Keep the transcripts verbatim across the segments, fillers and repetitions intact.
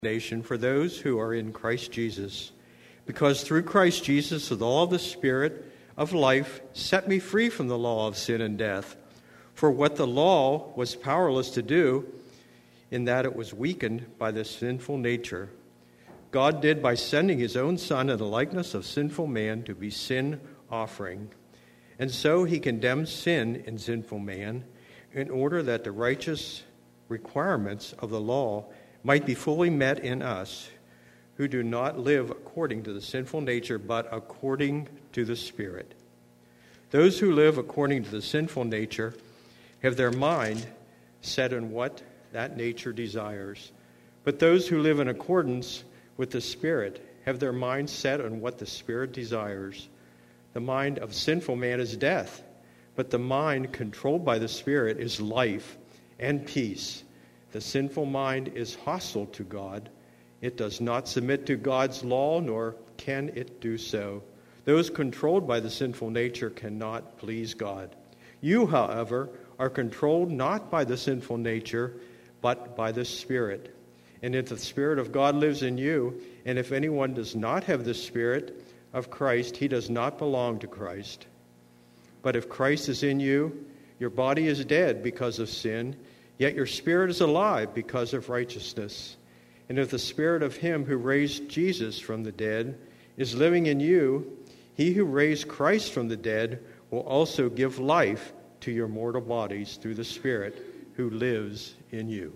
Nation for those who are in Christ Jesus, because through Christ Jesus the law of the Spirit of life set me free from the law of sin and death. For what the law was powerless to do, in that it was weakened by the sinful nature, God did by sending his own Son in the likeness of sinful man to be sin offering. And so he condemned sin in sinful man in order that the righteous requirements of the law might be fully met in us, who do not live according to the sinful nature, but according to the Spirit. Those who live according to the sinful nature have their mind set on what that nature desires. But those who live in accordance with the Spirit have their mind set on what the Spirit desires. The mind of sinful man is death, but the mind controlled by the Spirit is life and peace. The sinful mind is hostile to God. It does not submit to God's law, nor can it do so. Those controlled by the sinful nature cannot please God. You, however, are controlled not by the sinful nature, but by the Spirit. And if the Spirit of God lives in you, and if anyone does not have the Spirit of Christ, he does not belong to Christ. But if Christ is in you, your body is dead because of sin, yet your spirit is alive because of righteousness. And if the Spirit of him who raised Jesus from the dead is living in you, he who raised Christ from the dead will also give life to your mortal bodies through the Spirit who lives in you.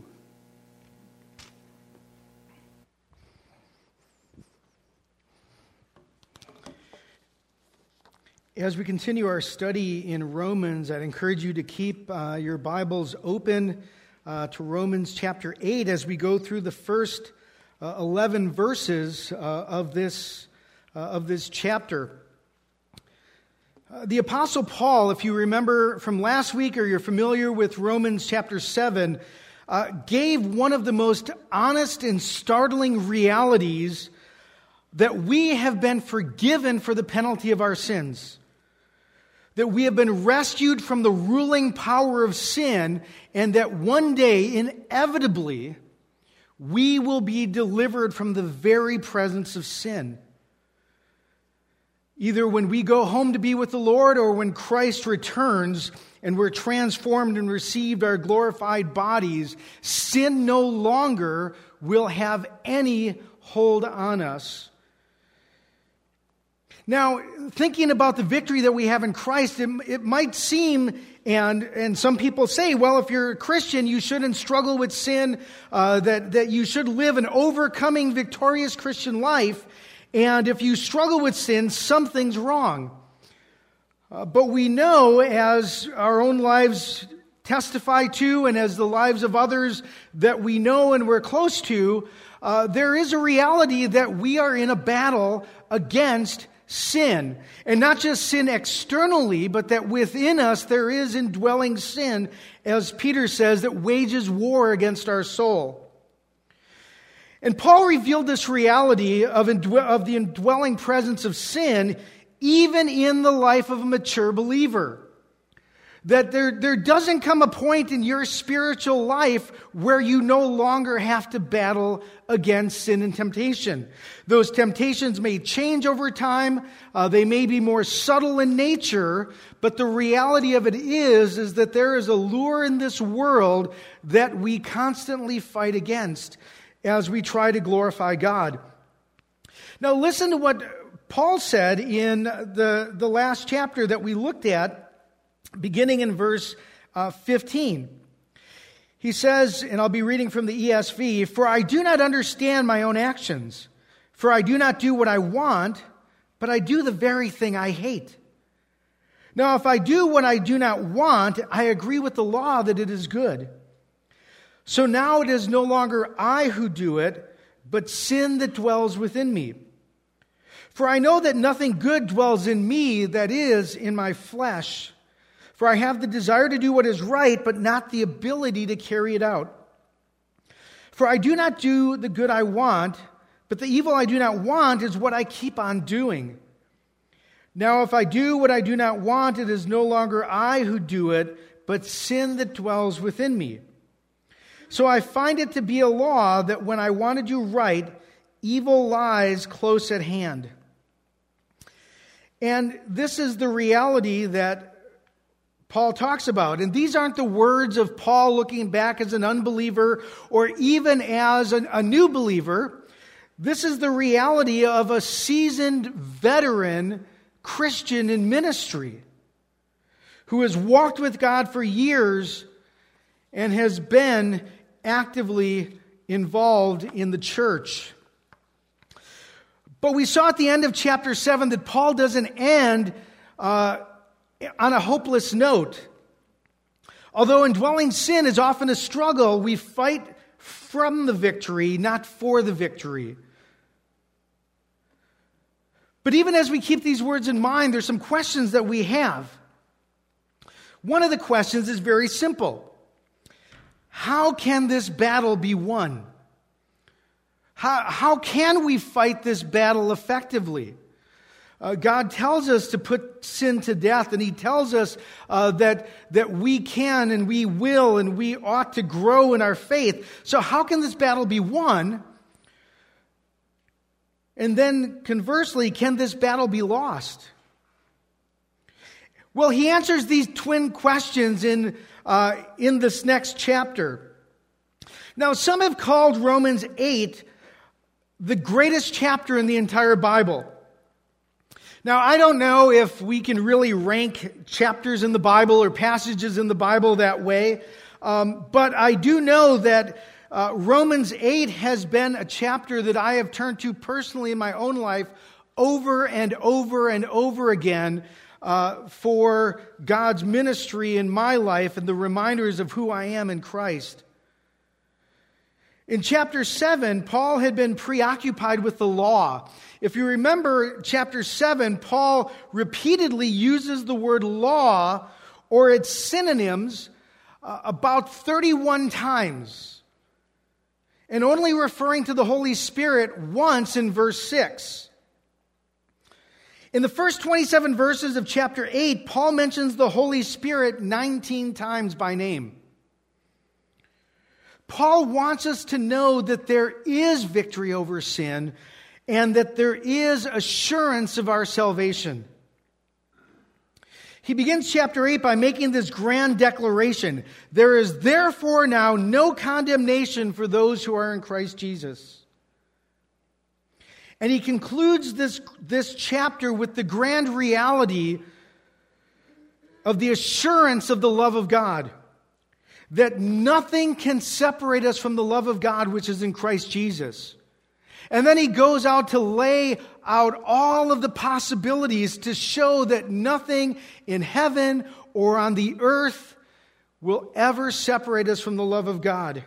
As we continue our study in Romans, I'd encourage you to keep uh, your Bibles open uh, to Romans chapter eight as we go through the first uh, eleven verses uh, of this uh, of this chapter. Uh, the Apostle Paul, if you remember from last week or you're familiar with Romans chapter seven, uh, gave one of the most honest and startling realities that we have been forgiven for the penalty of our sins. That we have been rescued from the ruling power of sin, and that one day, inevitably, we will be delivered from the very presence of sin. Either when we go home to be with the Lord, or when Christ returns and we're transformed and received our glorified bodies, sin no longer will have any hold on us. Now, thinking about the victory that we have in Christ, it, it might seem, and and some people say, well, if you're a Christian, you shouldn't struggle with sin, uh, that, that you should live an overcoming, victorious Christian life, and if you struggle with sin, something's wrong. Uh, but we know, as our own lives testify to, and as the lives of others that we know and we're close to, uh, there is a reality that we are in a battle against sin. And not just sin externally, but that within us there is indwelling sin, as Peter says, that wages war against our soul. And Paul revealed this reality of, indwe- of the indwelling presence of sin even in the life of a mature believer. That there, there doesn't come a point in your spiritual life where you no longer have to battle against sin and temptation. Those temptations may change over time. Uh, they may be more subtle in nature. But the reality of it is, is that there is a lure in this world that we constantly fight against as we try to glorify God. Now listen to what Paul said in the, the last chapter that we looked at, beginning in verse uh, fifteen. He says, and I'll be reading from the E S V, "For I do not understand my own actions, for I do not do what I want, but I do the very thing I hate. Now if I do what I do not want, I agree with the law that it is good. So now it is no longer I who do it, but sin that dwells within me. For I know that nothing good dwells in me, that is, in my flesh. For I have the desire to do what is right, but not the ability to carry it out. For I do not do the good I want, but the evil I do not want is what I keep on doing. Now if I do what I do not want, it is no longer I who do it, but sin that dwells within me. So I find it to be a law that when I want to do right, evil lies close at hand. And this is the reality that Paul talks about. And these aren't the words of Paul looking back as an unbeliever or even as a, a new believer. This is the reality of a seasoned veteran Christian in ministry who has walked with God for years and has been actively involved in the church. But we saw at the end of chapter seven that Paul doesn't end uh, on a hopeless note. Although indwelling sin is often a struggle, we fight from the victory, not for the victory. But even as we keep these words in mind, there's some questions that we have. One of the questions is very simple. How can this battle be won? How, how can we fight this battle effectively? Uh, God tells us to put sin to death, and He tells us uh, that, that we can and we will and we ought to grow in our faith. So how can this battle be won? And then conversely, can this battle be lost? Well, he answers these twin questions in, uh, in this next chapter. Now, some have called Romans eight the greatest chapter in the entire Bible. Now, I don't know if we can really rank chapters in the Bible or passages in the Bible that way, um, but I do know that uh, Romans eight has been a chapter that I have turned to personally in my own life over and over and over again uh, for God's ministry in my life and the reminders of who I am in Christ. In chapter seven, Paul had been preoccupied with the law. If you remember chapter seven, Paul repeatedly uses the word law or its synonyms uh, about thirty-one times, and only referring to the Holy Spirit once in verse six. In the first twenty-seven verses of chapter eight, Paul mentions the Holy Spirit nineteen times by name. Paul wants us to know that there is victory over sin and that there is assurance of our salvation. He begins chapter eight by making this grand declaration. There is therefore now no condemnation for those who are in Christ Jesus. And he concludes this, this chapter with the grand reality of the assurance of the love of God. That nothing can separate us from the love of God which is in Christ Jesus. And then he goes out to lay out all of the possibilities to show that nothing in heaven or on the earth will ever separate us from the love of God.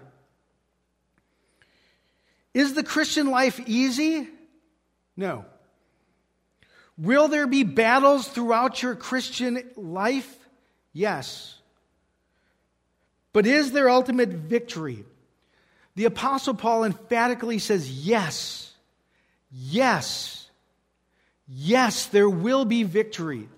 Is the Christian life easy? No. Will there be battles throughout your Christian life? Yes. But is there ultimate victory? The Apostle Paul emphatically says yes. Yes. Yes, there will be victory.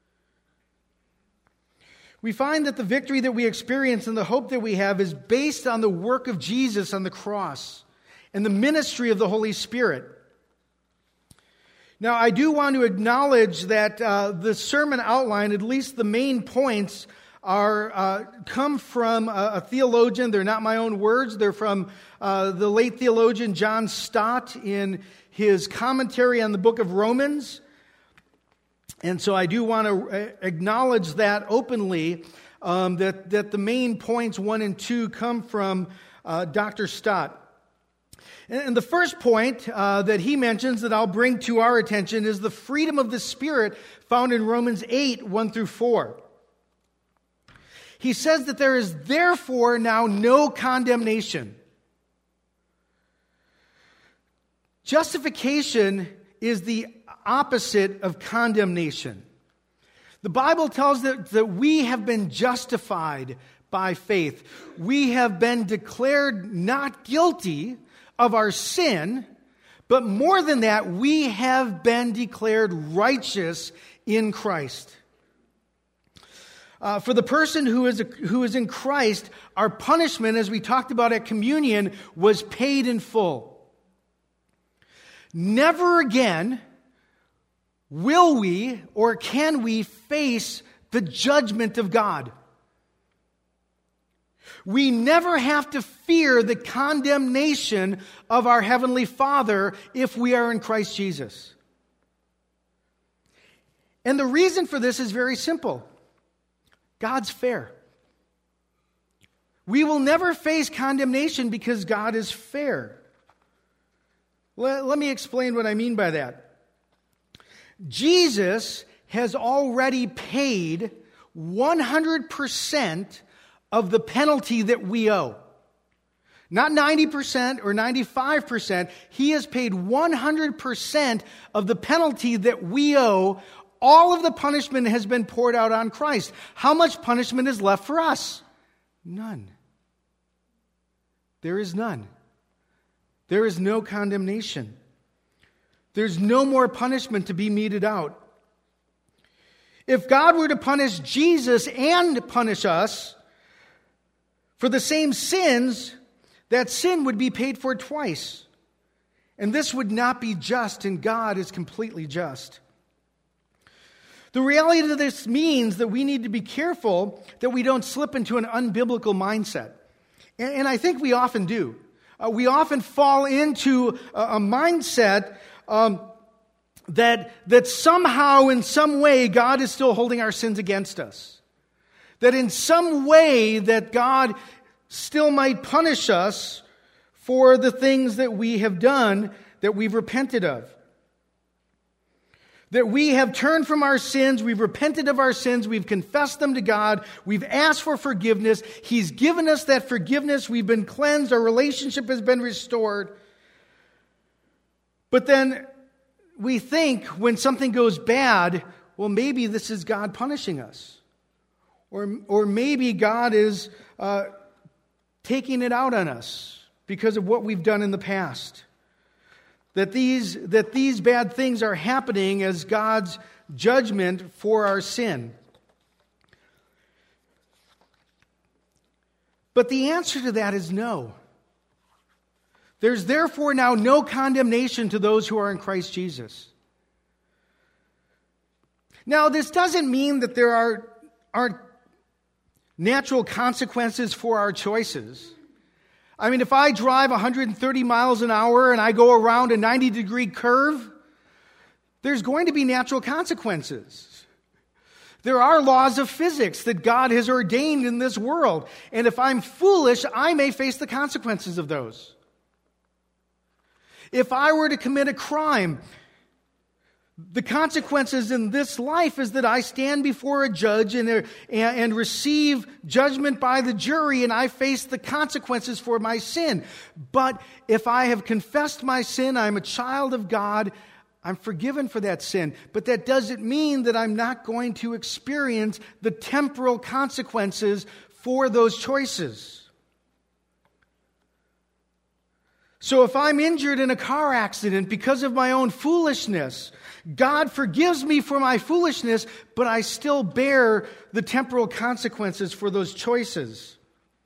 We find that the victory that we experience and the hope that we have is based on the work of Jesus on the cross and the ministry of the Holy Spirit. Now, I do want to acknowledge that uh, the sermon outline, at least the main points, are uh, come from a, a theologian. They're not my own words. They're from uh, the late theologian John Stott in his commentary on the book of Romans. And so I do want to acknowledge that openly, um, that, that the main points one and two come from uh, Doctor Stott. And, and the first point uh, that he mentions that I'll bring to our attention is the freedom of the Spirit found in Romans eight, one through four. He says that there is therefore now no condemnation. Justification is the opposite of condemnation. The Bible tells us that we have been justified by faith. We have been declared not guilty of our sin, but more than that, we have been declared righteous in Christ. Uh, for the person who is, who is in Christ, our punishment, as we talked about at communion, was paid in full. Never again will we or can we face the judgment of God. We never have to fear the condemnation of our Heavenly Father if we are in Christ Jesus. And the reason for this is very simple. God's fair. We will never face condemnation because God is fair. Let, let me explain what I mean by that. Jesus has already paid one hundred percent of the penalty that we owe. Not ninety percent or ninety-five percent. He has paid one hundred percent of the penalty that we owe. All of the punishment has been poured out on Christ. How much punishment is left for us? None. There is none. There is no condemnation. There's no more punishment to be meted out. If God were to punish Jesus and punish us for the same sins, that sin would be paid for twice. And this would not be just, and God is completely just. The reality of this means that we need to be careful that we don't slip into an unbiblical mindset. And, and I think we often do. Uh, we often fall into a, a mindset um, that, that somehow, in some way, God is still holding our sins against us. That in some way that God still might punish us for the things that we have done, that we've repented of. That we have turned from our sins, we've repented of our sins, we've confessed them to God, we've asked for forgiveness, He's given us that forgiveness, we've been cleansed, our relationship has been restored. But then we think when something goes bad, well, maybe this is God punishing us. Or, or maybe God is uh, taking it out on us because of what we've done in the past. That these, that these bad things are happening as God's judgment for our sin. But the answer to that is no. There's therefore now no condemnation to those who are in Christ Jesus. Now, this doesn't mean that there are, aren't natural consequences for our choices. I mean, if I drive one hundred thirty miles an hour and I go around a ninety degree curve, there's going to be natural consequences. There are laws of physics that God has ordained in this world. And if I'm foolish, I may face the consequences of those. If I were to commit a crime, the consequences in this life is that I stand before a judge and, and, and receive judgment by the jury, and I face the consequences for my sin. But if I have confessed my sin, I'm a child of God, I'm forgiven for that sin. But that doesn't mean that I'm not going to experience the temporal consequences for those choices. So if I'm injured in a car accident because of my own foolishness, God forgives me for my foolishness, but I still bear the temporal consequences for those choices.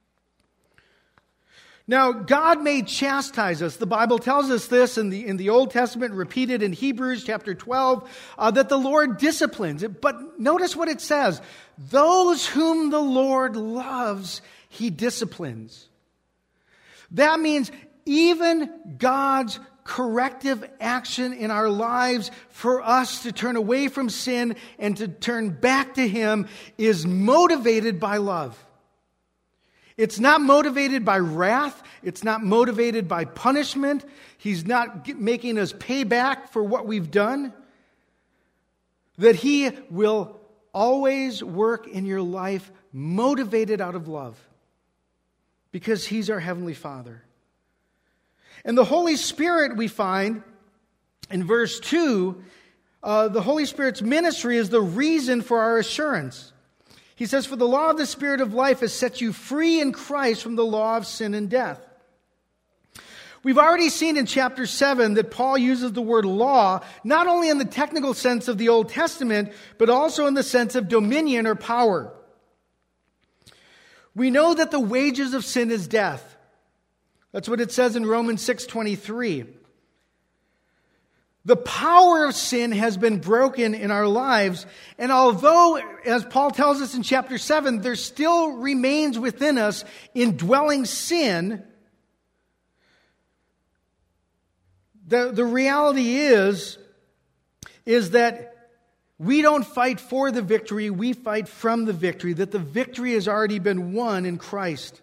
Now, God may chastise us. The Bible tells us this in the, in the Old Testament, repeated in Hebrews chapter twelve, uh, that the Lord disciplines. But notice what it says. Those whom the Lord loves, He disciplines. That means even God's corrective action in our lives for us to turn away from sin and to turn back to Him is motivated by love. It's not motivated by wrath. It's not motivated by punishment. He's not making us pay back for what we've done. That He will always work in your life motivated out of love because He's our Heavenly Father. And the Holy Spirit, we find in verse two, uh, the Holy Spirit's ministry is the reason for our assurance. He says, "For the law of the Spirit of life has set you free in Christ from the law of sin and death." We've already seen in chapter seven that Paul uses the word law not only in the technical sense of the Old Testament, but also in the sense of dominion or power. We know that the wages of sin is death. That's what it says in Romans six twenty-three. The power of sin has been broken in our lives, and although, as Paul tells us in chapter seven, there still remains within us indwelling sin, the, the reality is, is that we don't fight for the victory, we fight from the victory, that the victory has already been won in Christ.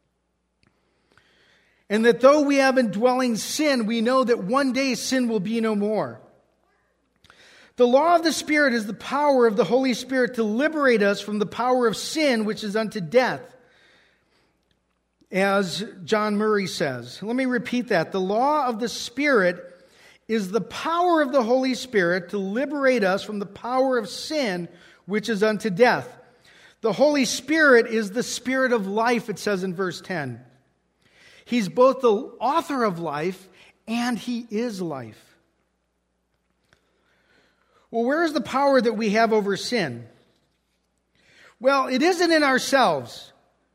And that though we have indwelling sin, we know that one day sin will be no more. The law of the Spirit is the power of the Holy Spirit to liberate us from the power of sin, which is unto death, as John Murray says. Let me repeat that. The law of the Spirit is the power of the Holy Spirit to liberate us from the power of sin, which is unto death. The Holy Spirit is the Spirit of life, it says in verse ten. He's both the author of life and He is life. Well, where is the power that we have over sin? Well, it isn't in ourselves.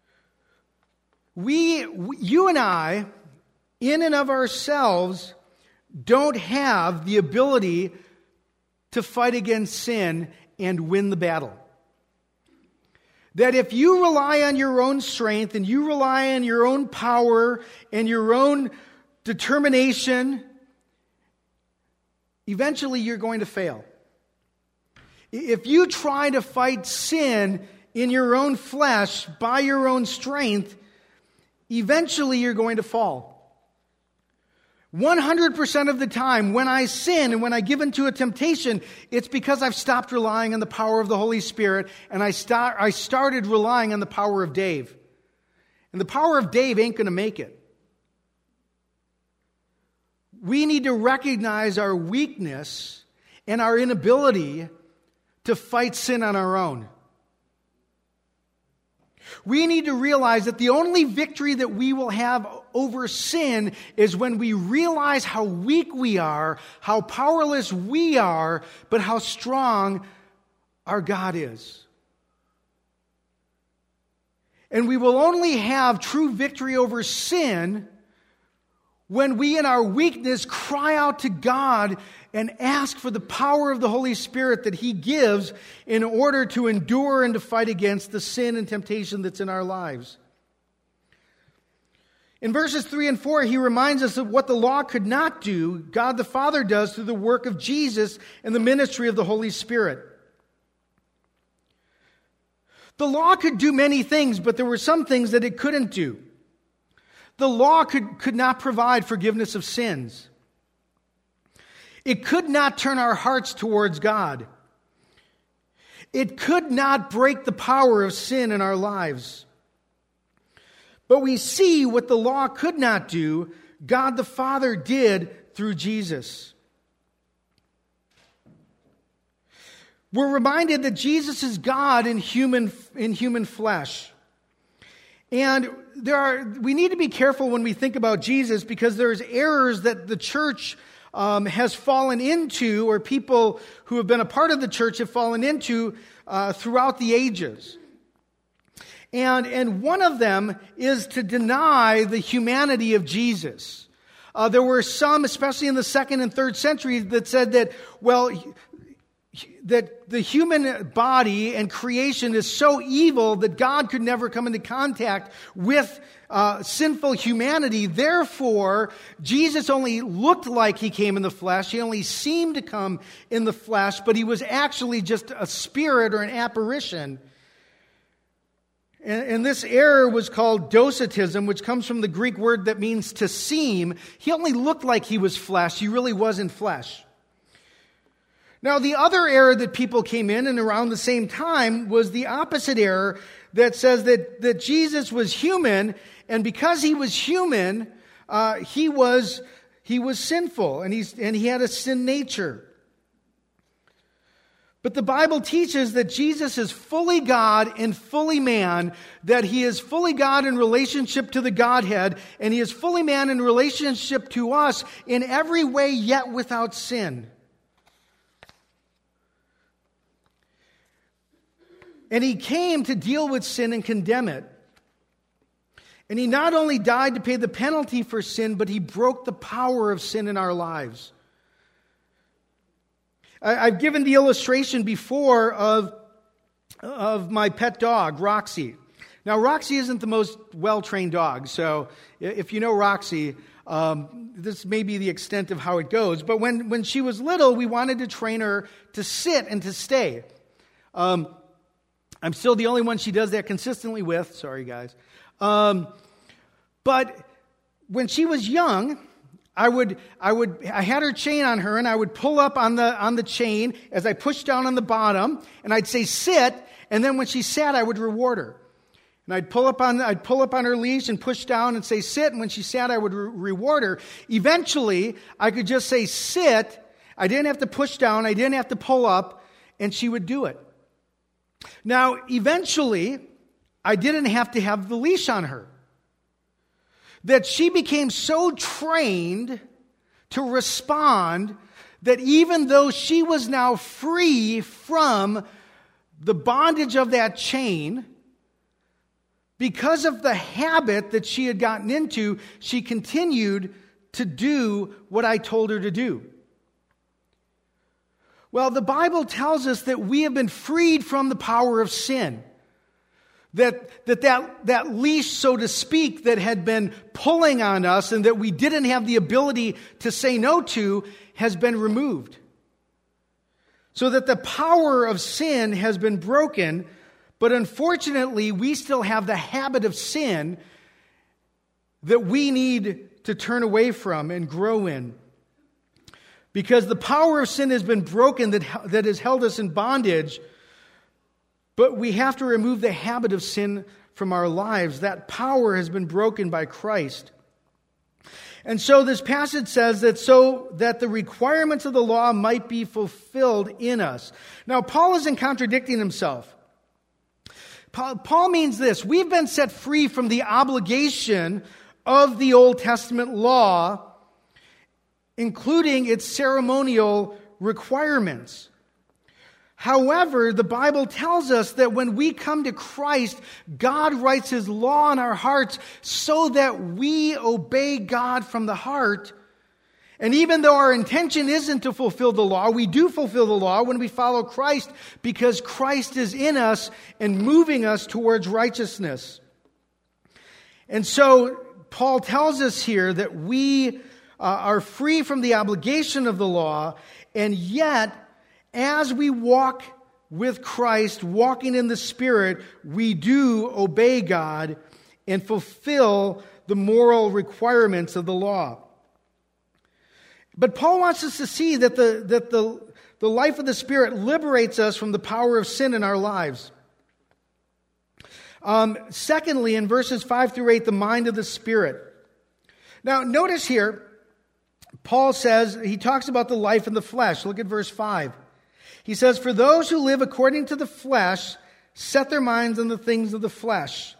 We, you and I, in and of ourselves, don't have the ability to fight against sin and win the battle. That if you rely on your own strength and you rely on your own power and your own determination, eventually you're going to fail. If you try to fight sin in your own flesh by your own strength, eventually you're going to fall. one hundred percent of the time, when I sin and when I give into a temptation, it's because I've stopped relying on the power of the Holy Spirit and I start, I started relying on the power of Dave. And the power of Dave ain't going to make it. We need to recognize our weakness and our inability to fight sin on our own. We need to realize that the only victory that we will have over sin is when we realize how weak we are, how powerless we are, but how strong our God is. And we will only have true victory over sin when we in our weakness cry out to God and ask for the power of the Holy Spirit that He gives in order to endure and to fight against the sin and temptation that's in our lives. In verses three and four, he reminds us of what the law could not do, God the Father does through the work of Jesus and the ministry of the Holy Spirit. The law could do many things, but there were some things that it couldn't do. The law could, could not provide forgiveness of sins. It could not turn our hearts towards God. It could not break the power of sin in our lives. But we see what the law could not do, God the Father did through Jesus. We're reminded that Jesus is God in human, in human flesh. And there are, we need to be careful when we think about Jesus because there's errors that the church um, has fallen into, or people who have been a part of the church have fallen into uh, throughout the ages. And, and one of them is to deny the humanity of Jesus. Uh, there were some, especially in the second and third centuries, that said that, well, that the human body and creation is so evil that God could never come into contact with uh, sinful humanity. Therefore, Jesus only looked like He came in the flesh. He only seemed to come in the flesh, but He was actually just a spirit or an apparition. And, and this error was called docetism, which comes from the Greek word that means to seem. He only looked like He was flesh. He really wasn't flesh. Now, the other error that people came in and around the same time was the opposite error that says that, that Jesus was human, and because He was human, uh, he was he was sinful, and he's and he had a sin nature. But the Bible teaches that Jesus is fully God and fully man, that He is fully God in relationship to the Godhead, and He is fully man in relationship to us in every way, yet without sin. And He came to deal with sin and condemn it. And he not only died to pay the penalty for sin, but he broke the power of sin in our lives. I, I've given the illustration before of, of my pet dog, Roxy. Now, Roxy isn't the most well-trained dog, so if you know Roxy, um, this may be the extent of how it goes. But when, when she was little, we wanted to train her to sit and to stay. Um, I'm still the only one she does that consistently with. Sorry, guys. Um, but when she was young, I would, I would, I had her chain on her, and I would pull up on the on the chain as I pushed down on the bottom, and I'd say sit, and then when she sat, I would reward her. And I'd pull up on, I'd pull up on her leash and push down and say sit, and when she sat, I would re- reward her. Eventually, I could just say sit. I didn't have to push down, I didn't have to pull up, and she would do it. Now, eventually, I didn't have to have the leash on her. That she became so trained to respond that even though she was now free from the bondage of that chain, because of the habit that she had gotten into, she continued to do what I told her to do. Well, the Bible tells us that we have been freed from the power of sin. That, that that that leash, so to speak, that had been pulling on us and that we didn't have the ability to say no to has been removed. So that the power of sin has been broken, but unfortunately we still have the habit of sin that we need to turn away from and grow in. Because the power of sin has been broken that, that has held us in bondage. But we have to remove the habit of sin from our lives. That power has been broken by Christ. And so this passage says that so that the requirements of the law might be fulfilled in us. Now, Paul isn't contradicting himself. Paul, Paul means this: we've been set free from the obligation of the Old Testament law, including its ceremonial requirements. However, the Bible tells us that when we come to Christ, God writes His law in our hearts so that we obey God from the heart. And even though our intention isn't to fulfill the law, we do fulfill the law when we follow Christ because Christ is in us and moving us towards righteousness. And so Paul tells us here that we uh, are free from the obligation of the law, and yet as we walk with Christ, walking in the Spirit, we do obey God and fulfill the moral requirements of the law. But Paul wants us to see that the, that the, the life of the Spirit liberates us from the power of sin in our lives. Um, secondly, in verses five through eight, the mind of the Spirit. Now, notice here, Paul says, he talks about the life in the flesh. Look at verse five. He says, "For those who live according to the flesh set their minds on the things of the flesh."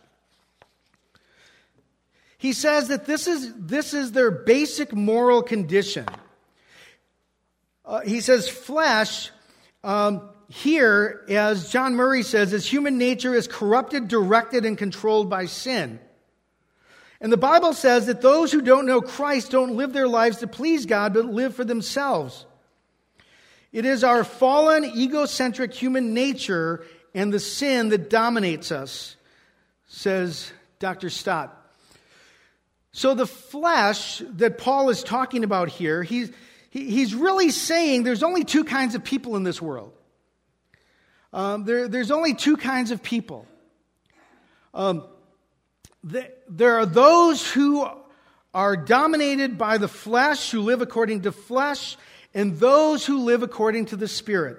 He says that this is, this is their basic moral condition. Uh, he says flesh, um, here, as John Murray says, is human nature is corrupted, directed, and controlled by sin. And the Bible says that those who don't know Christ don't live their lives to please God, but live for themselves. It is our fallen, egocentric human nature and the sin that dominates us, says Doctor Stott. So the flesh that Paul is talking about here, he's, he, he's really saying there's only two kinds of people in this world. Um, there, there's only two kinds of people. Um, the, there are those who are dominated by the flesh, who live according to flesh, and those who live according to the Spirit.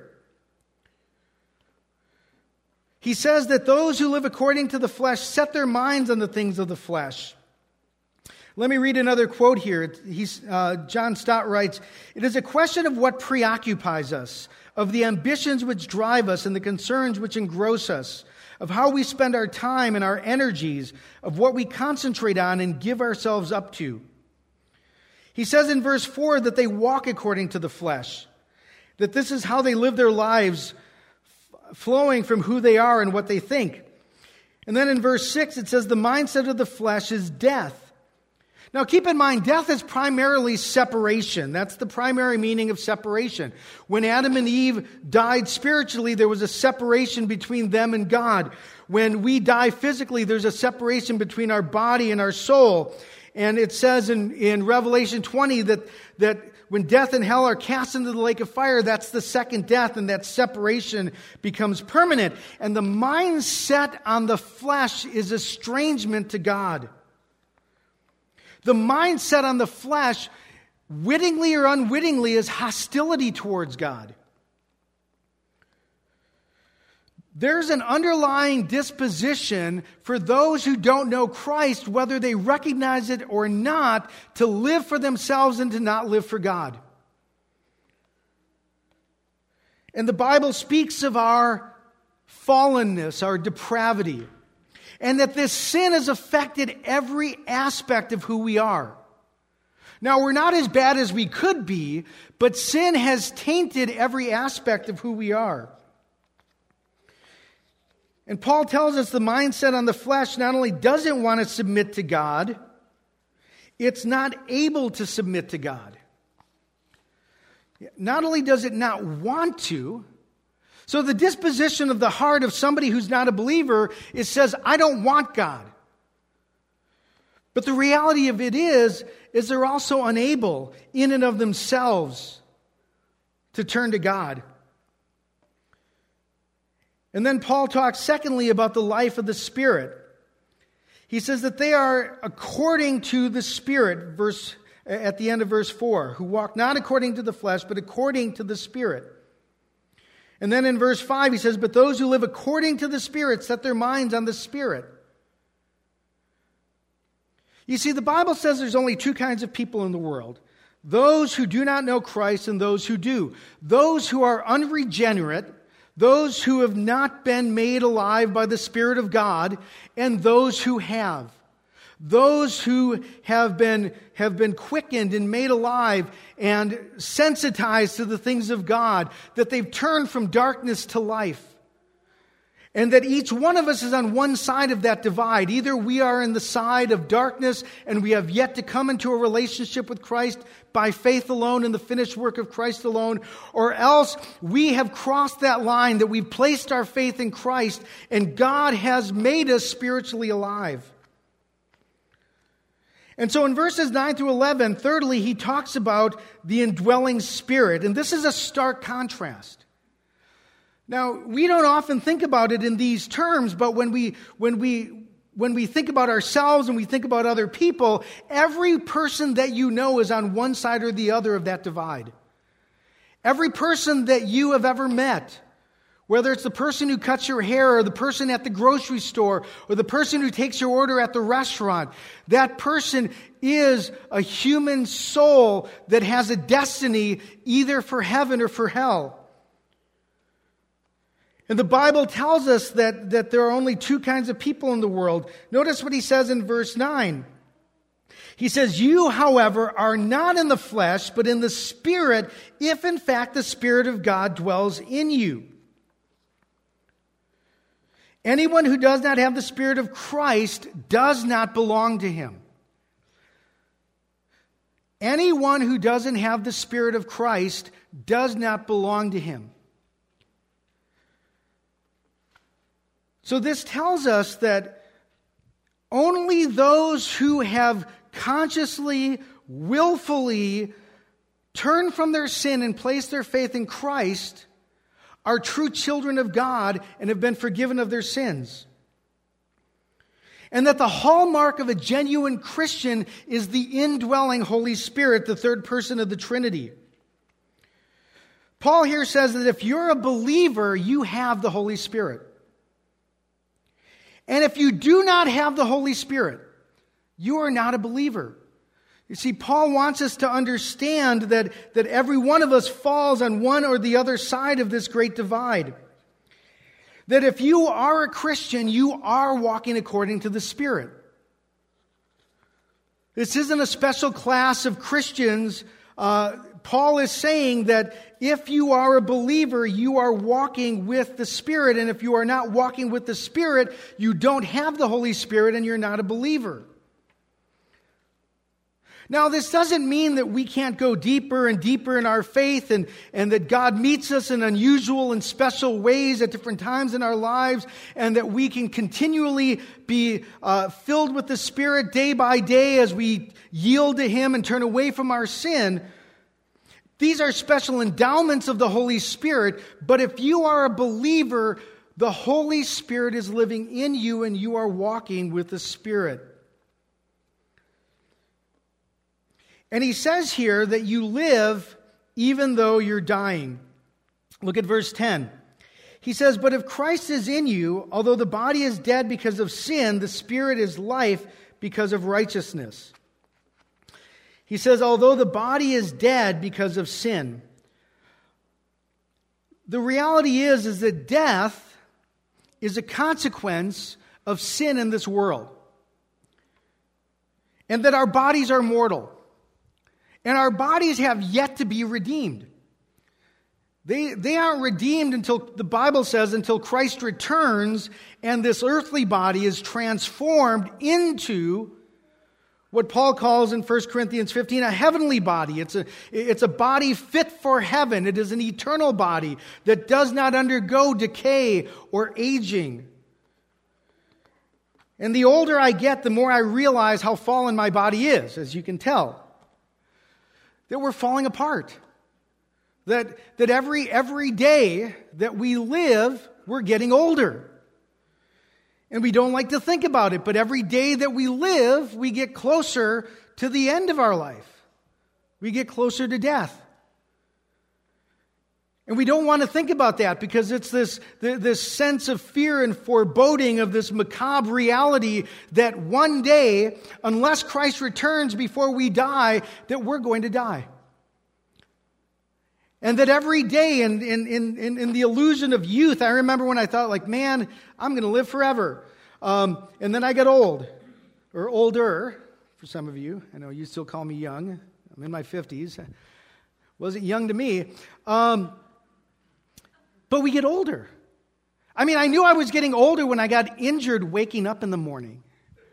He says that those who live according to the flesh set their minds on the things of the flesh. Let me read another quote here. He's, uh, John Stott writes, "It is a question of what preoccupies us, of the ambitions which drive us and the concerns which engross us, of how we spend our time and our energies, of what we concentrate on and give ourselves up to." He says in verse four that they walk according to the flesh, that this is how they live their lives, flowing from who they are and what they think. And then in verse six, it says, the mindset of the flesh is death. Now keep in mind, death is primarily separation. That's the primary meaning of separation. When Adam and Eve died spiritually, there was a separation between them and God. When we die physically, there's a separation between our body and our soul. And it says in, in Revelation twenty that, that when death and hell are cast into the lake of fire, that's the second death, and that separation becomes permanent. And the mindset on the flesh is estrangement to God. The mindset on the flesh, wittingly or unwittingly, is hostility towards God. There's an underlying disposition for those who don't know Christ, whether they recognize it or not, to live for themselves and to not live for God. And the Bible speaks of our fallenness, our depravity, and that this sin has affected every aspect of who we are. Now, we're not as bad as we could be, but sin has tainted every aspect of who we are. And Paul tells us the mindset on the flesh not only doesn't want to submit to God, it's not able to submit to God. Not only does it not want to, so the disposition of the heart of somebody who's not a believer, it says, I don't want God. But the reality of it is, is they're also unable in and of themselves to turn to God. And then Paul talks secondly about the life of the Spirit. He says that they are according to the Spirit, verse at the end of verse four, who walk not according to the flesh, but according to the Spirit. And then in verse five he says, but those who live according to the Spirit set their minds on the Spirit. You see, the Bible says there's only two kinds of people in the world. Those who do not know Christ and those who do. Those who are unregenerate, those who have not been made alive by the Spirit of God, and those who have. Those who have been, have been quickened and made alive and sensitized to the things of God, that they've turned from darkness to life. And that each one of us is on one side of that divide. Either we are in the side of darkness and we have yet to come into a relationship with Christ by faith alone in the finished work of Christ alone, or else we have crossed that line, that we've placed our faith in Christ and God has made us spiritually alive. And so in verses nine through eleven, thirdly, he talks about the indwelling Spirit. And this is a stark contrast. Now, we don't often think about it in these terms, but when we when we when we think about ourselves and we think about other people, every person that you know is on one side or the other of that divide. Every person that you have ever met, whether it's the person who cuts your hair or the person at the grocery store or the person who takes your order at the restaurant, that person is a human soul that has a destiny either for heaven or for hell. And the Bible tells us that, that there are only two kinds of people in the world. Notice what he says in verse nine. He says, you, however, are not in the flesh, but in the Spirit, if in fact the Spirit of God dwells in you. Anyone who does not have the Spirit of Christ does not belong to him. Anyone who doesn't have the Spirit of Christ does not belong to him. So this tells us that only those who have consciously, willfully turned from their sin and placed their faith in Christ are true children of God and have been forgiven of their sins. And that the hallmark of a genuine Christian is the indwelling Holy Spirit, the third person of the Trinity. Paul here says that if you're a believer, you have the Holy Spirit. And if you do not have the Holy Spirit, you are not a believer. You see, Paul wants us to understand that, that every one of us falls on one or the other side of this great divide. That if you are a Christian, you are walking according to the Spirit. This isn't a special class of Christians, uh, Paul is saying that if you are a believer, you are walking with the Spirit. And if you are not walking with the Spirit, you don't have the Holy Spirit and you're not a believer. Now, this doesn't mean that we can't go deeper and deeper in our faith and, and that God meets us in unusual and special ways at different times in our lives and that we can continually be uh, filled with the Spirit day by day as we yield to Him and turn away from our sin. These are special endowments of the Holy Spirit, but if you are a believer, the Holy Spirit is living in you and you are walking with the Spirit. And he says here that you live even though you're dying. Look at verse ten. He says, "But if Christ is in you, although the body is dead because of sin, the Spirit is life because of righteousness." He says, although the body is dead because of sin. The reality is, is that death is a consequence of sin in this world. And that our bodies are mortal. And our bodies have yet to be redeemed. They, they aren't redeemed until, the Bible says, until Christ returns and this earthly body is transformed into what Paul calls in First Corinthians fifteen a heavenly body. It's a, it's a body fit for heaven. It is an eternal body that does not undergo decay or aging. And the older I get, the more I realize how fallen my body is, as you can tell. That we're falling apart. That, that every, every day that we live, we're getting older. And we don't like to think about it, but every day that we live, we get closer to the end of our life. We get closer to death. And we don't want to think about that because it's this, this sense of fear and foreboding of this macabre reality that one day, unless Christ returns before we die, that we're going to die. And that every day in, in, in, in the illusion of youth, I remember when I thought like, man, I'm going to live forever. Um, and then I got old, or older, for some of you. I know you still call me young. I'm in my fifties. Wasn't young to me. Um, but we get older. I mean, I knew I was getting older when I got injured waking up in the morning.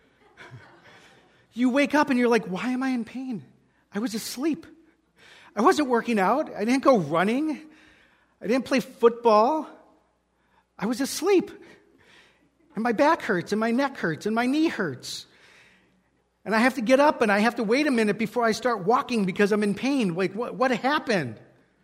You wake up and you're like, why am I in pain? I was asleep. I wasn't working out. I didn't go running. I didn't play football. I was asleep. And my back hurts, and my neck hurts, and my knee hurts. And I have to get up, and I have to wait a minute before I start walking because I'm in pain. Like, what, what happened?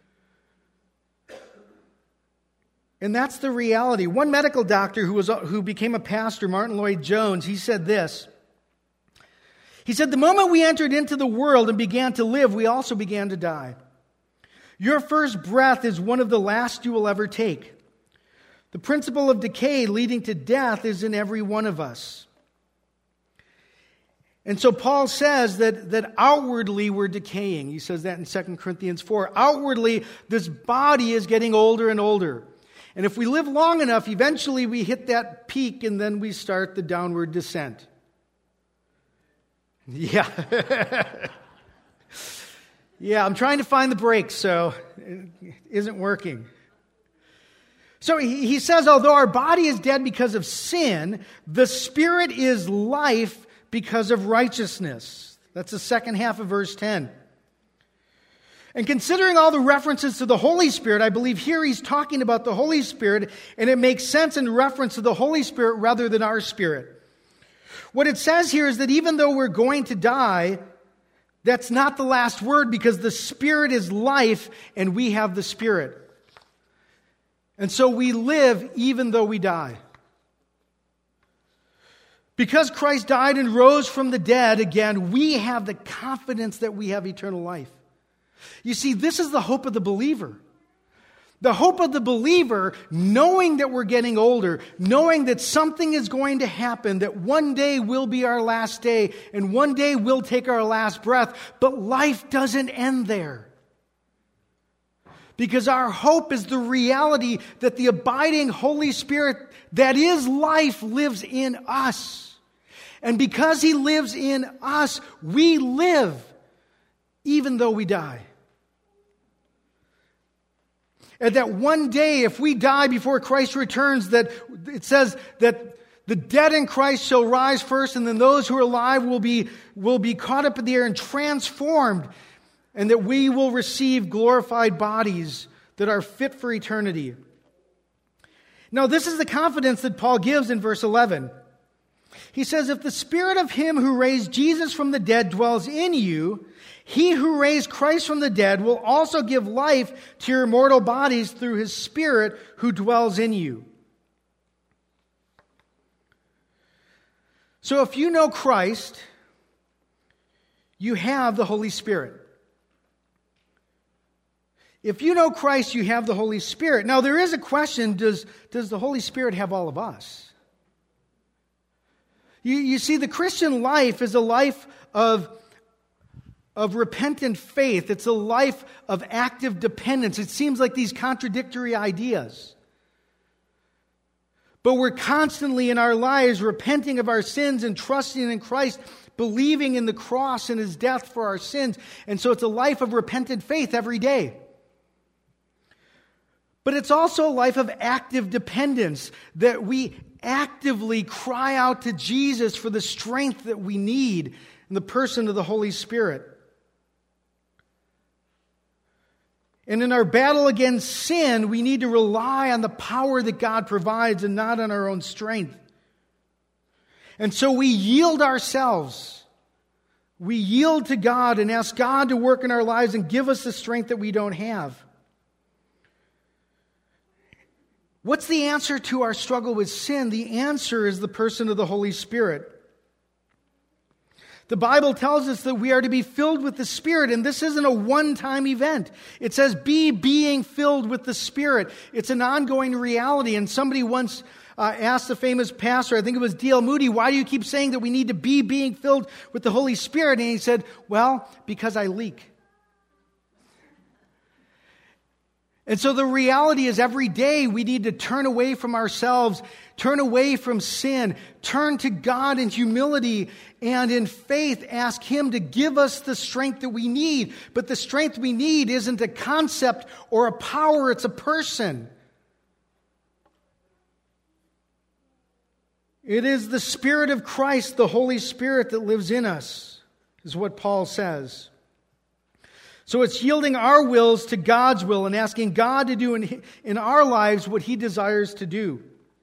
And that's the reality. One medical doctor who was who became a pastor, Martin Lloyd-Jones, he said this. He said, the moment we entered into the world and began to live, we also began to die. Your first breath is one of the last you will ever take. The principle of decay leading to death is in every one of us. And so Paul says that, that outwardly we're decaying. He says that in Second Corinthians four. Outwardly, this body is getting older and older. And if we live long enough, eventually we hit that peak and then we start the downward descent. Yeah. Yeah, I'm trying to find the brakes, so it isn't working. So he, he says, although our body is dead because of sin, the Spirit is life because of righteousness. That's the second half of verse ten. And considering all the references to the Holy Spirit, I believe here he's talking about the Holy Spirit, and it makes sense in reference to the Holy Spirit rather than our spirit. What it says here is that even though we're going to die, that's not the last word because the Spirit is life and we have the Spirit. And so we live even though we die. Because Christ died and rose from the dead again, we have the confidence that we have eternal life. You see, this is the hope of the believer. The hope of the believer, knowing that we're getting older, knowing that something is going to happen, that one day will be our last day, and one day we'll take our last breath, but life doesn't end there. Because our hope is the reality that the abiding Holy Spirit that is life lives in us. And because He lives in us, we live even though we die. And that one day, if we die before Christ returns, that it says that the dead in Christ shall rise first, and then those who are alive will be, will be caught up in the air and transformed, and that we will receive glorified bodies that are fit for eternity. Now, this is the confidence that Paul gives in verse eleven. He says, if the Spirit of Him who raised Jesus from the dead dwells in you, He who raised Christ from the dead will also give life to your mortal bodies through His Spirit who dwells in you. So if you know Christ, you have the Holy Spirit. If you know Christ, you have the Holy Spirit. Now, there is a question, does, does the Holy Spirit have all of us? You, you see, the Christian life is a life of, of repentant faith. It's a life of active dependence. It seems like these contradictory ideas. But we're constantly in our lives repenting of our sins and trusting in Christ, believing in the cross and His death for our sins. And so it's a life of repentant faith every day. But it's also a life of active dependence, that we actively cry out to Jesus for the strength that we need in the person of the Holy Spirit. And in our battle against sin, we need to rely on the power that God provides and not on our own strength. And so we yield ourselves. We yield to God and ask God to work in our lives and give us the strength that we don't have. What's the answer to our struggle with sin? The answer is the person of the Holy Spirit. The Bible tells us that we are to be filled with the Spirit, and this isn't a one-time event. It says, be being filled with the Spirit. It's an ongoing reality, and somebody once uh, asked a famous pastor, I think it was D L Moody, why do you keep saying that we need to be being filled with the Holy Spirit? And he said, well, because I leak. And so the reality is every day we need to turn away from ourselves, turn away from sin, turn to God in humility and in faith, ask Him to give us the strength that we need. But the strength we need isn't a concept or a power, it's a person. It is the Spirit of Christ, the Holy Spirit that lives in us, is what Paul says. So it's yielding our wills to God's will and asking God to do in, in our lives what He desires to do.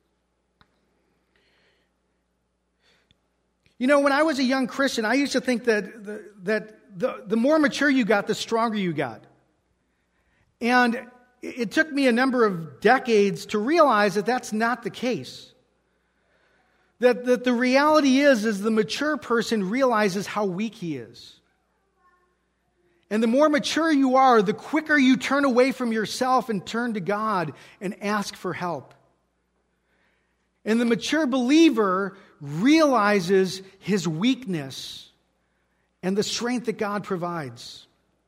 You know, when I was a young Christian, I used to think that the, that the, the more mature you got, the stronger you got. And it took me a number of decades to realize that that's not the case. That, that the reality is, is the mature person realizes how weak he is. And the more mature you are, the quicker you turn away from yourself and turn to God and ask for help. And the mature believer realizes his weakness and the strength that God provides.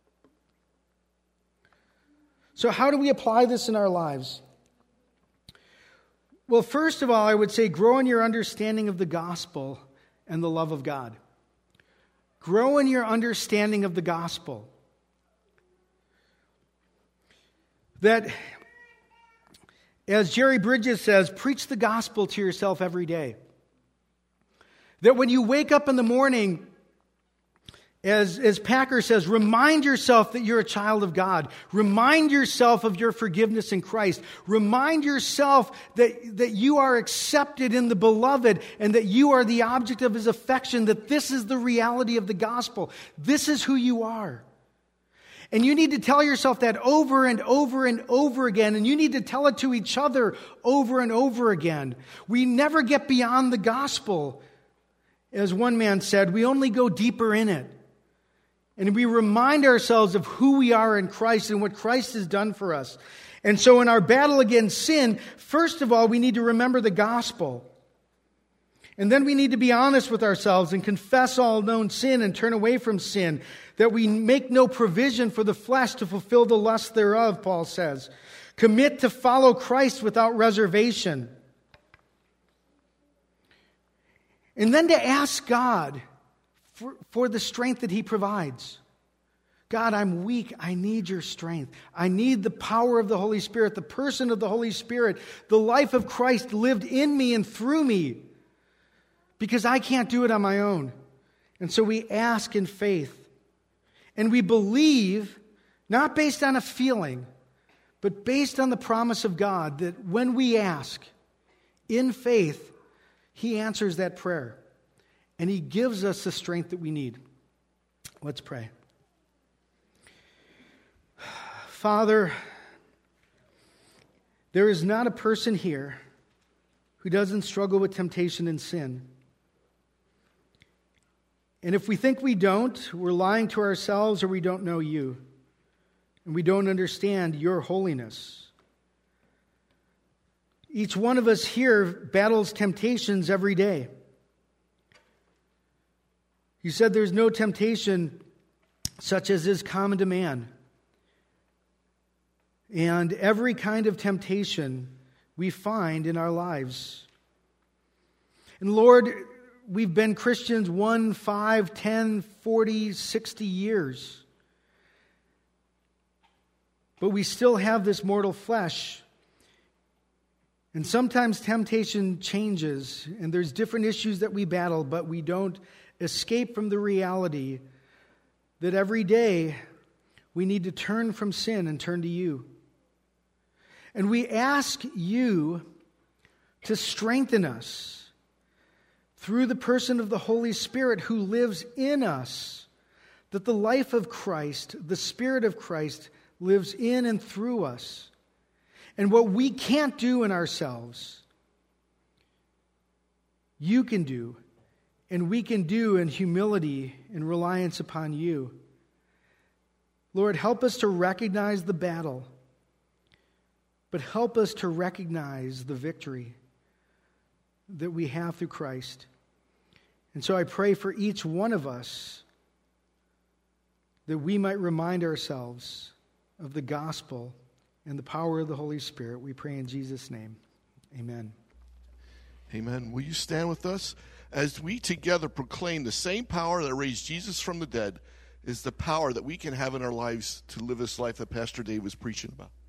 So how do we apply this in our lives? Well, first of all, I would say grow in your understanding of the gospel and the love of God. Grow in your understanding of the gospel. That, as Jerry Bridges says, preach the gospel to yourself every day. That when you wake up in the morning, as, as Packer says, remind yourself that you're a child of God. Remind yourself of your forgiveness in Christ. Remind yourself that, that you are accepted in the beloved and that you are the object of His affection, that this is the reality of the gospel. This is who you are. And you need to tell yourself that over and over and over again. And you need to tell it to each other over and over again. We never get beyond the gospel. As one man said, we only go deeper in it. And we remind ourselves of who we are in Christ and what Christ has done for us. And so in our battle against sin, first of all, we need to remember the gospel. And then we need to be honest with ourselves and confess all known sin and turn away from sin. That we make no provision for the flesh to fulfill the lust thereof, Paul says. Commit to follow Christ without reservation. And then to ask God for, for the strength that He provides. God, I'm weak. I need your strength. I need the power of the Holy Spirit, the person of the Holy Spirit, the life of Christ lived in me and through me, because I can't do it on my own. And so we ask in faith, and we believe, not based on a feeling, but based on the promise of God, that when we ask in faith, He answers that prayer, and He gives us the strength that we need. Let's pray. Father, there is not a person here who doesn't struggle with temptation and sin. And if we think we don't, we're lying to ourselves, or we don't know you, and we don't understand your holiness. Each one of us here battles temptations every day. You said there's no temptation such as is common to man. And every kind of temptation we find in our lives. And Lord, we've been Christians one, five, ten, forty, sixty years. But we still have this mortal flesh. And sometimes temptation changes, and there's different issues that we battle, but we don't escape from the reality that every day we need to turn from sin and turn to you. And we ask you to strengthen us through the person of the Holy Spirit who lives in us, that the life of Christ, the Spirit of Christ, lives in and through us. And what we can't do in ourselves, you can do, and we can do in humility and reliance upon you. Lord, help us to recognize the battle, but help us to recognize the victory that we have through Christ. And so I pray for each one of us that we might remind ourselves of the gospel and the power of the Holy Spirit. We pray in Jesus' name. Amen. Amen. Will you stand with us as we together proclaim the same power that raised Jesus from the dead is the power that we can have in our lives to live this life that Pastor Dave was preaching about.